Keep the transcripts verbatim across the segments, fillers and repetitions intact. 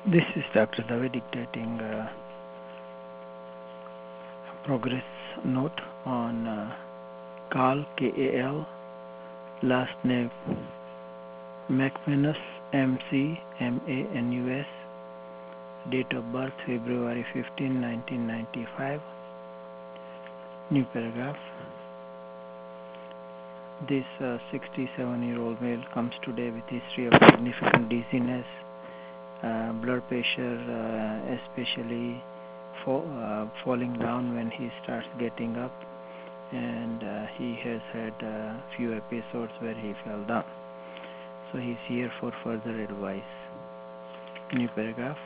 This is Doctor Dave dictating uh, progress note on uh, Kal, K A L, last name McManus, M C M A N U S, date of birth February fifteenth, nineteen ninety-five. New paragraph. This uh, sixty-seven-year-old male comes today with history of significant dizziness, uh, blood pressure, uh, especially fall, uh, falling down when he starts getting up, and uh, he has had a few episodes where he fell down. So he's here for further advice. New paragraph.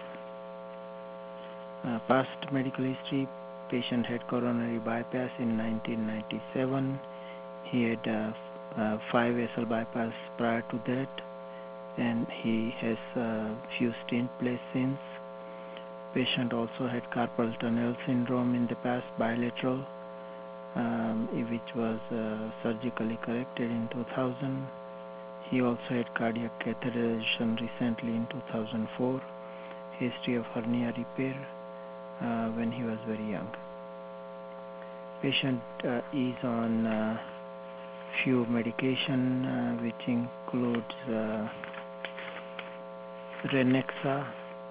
Uh, past medical history: patient had coronary bypass in nineteen ninety-seven. He had uh, uh, five S L bypass prior to that, and he has a few stent placed since. Patient also had carpal tunnel syndrome in the past, bilateral, um, which was uh, surgically corrected in two thousand. He also had cardiac catheterization recently in two thousand four. History of hernia repair uh, when he was very young. Patient uh, is on uh, few medication uh, which includes uh, Renexa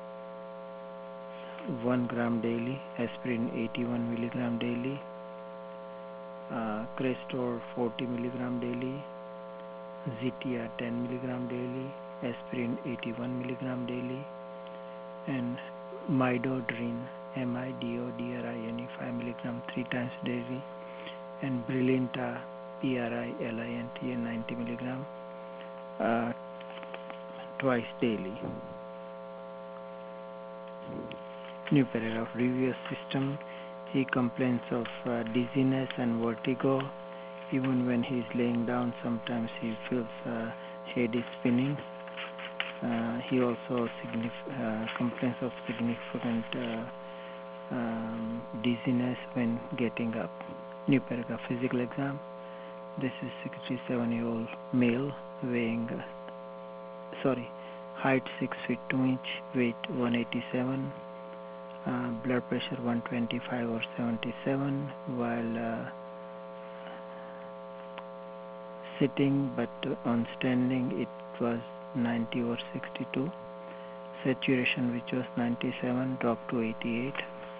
one gram daily, aspirin eighty-one milligram daily, uh, Crestor forty milligram daily, Zetia ten milligram daily, aspirin eighty-one milligram daily, and Midodrine, M I D O D R I N E five milligram three times daily, and Brilinta, P R I L I N T A ninety milligram uh, twice daily. New paragraph. Review system. He complains of uh, dizziness and vertigo. Even when he is laying down, sometimes he feels uh, head is spinning. Uh, he also signif- uh, complains of significant uh, um, dizziness when getting up. New paragraph. Physical exam. This is sixty-seven-year-old male, weighing, uh, sorry, height six feet two inch, weight one eighty-seven, uh, blood pressure one twenty-five or seventy-seven, while uh, sitting, but on standing it was ninety or sixty-two. Saturation, which was ninety-seven, dropped to eighty-eight.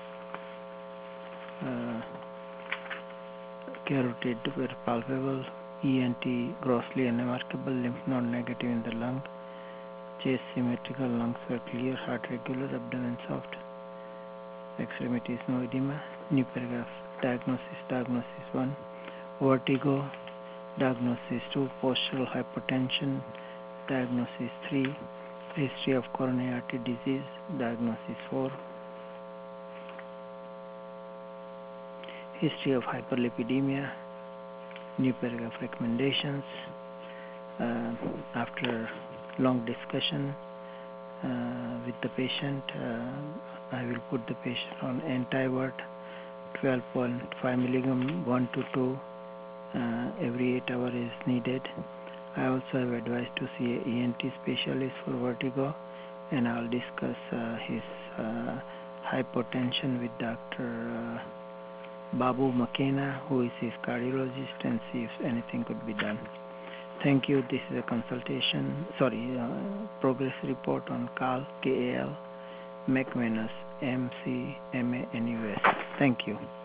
Uh, carotid were palpable. E N T grossly unremarkable. Lymph node negative in the lung. Chest symmetrical. Lungs were clear. Heart regular. Abdomen soft. Extremities no edema. New paragraph. Diagnosis. Diagnosis one. Vertigo. Diagnosis two. Postural hypertension. Diagnosis three. History of coronary artery disease. Diagnosis four. History of hyperlipidemia. New paragraph. Recommendations. Uh, after long discussion uh, with the patient, uh, I will put the patient on antivert twelve point five milligram one to two uh, every eight hours is needed. I also have advised to see a E N T specialist for vertigo, and I'll discuss uh, his uh, hypertension with Doctor Uh, Babu McKenna, who is his cardiologist, and see if anything could be done. Thank you. This is a consultation, sorry, uh, progress report on Kal, K A L, McManus, M C M A N U S. Thank you.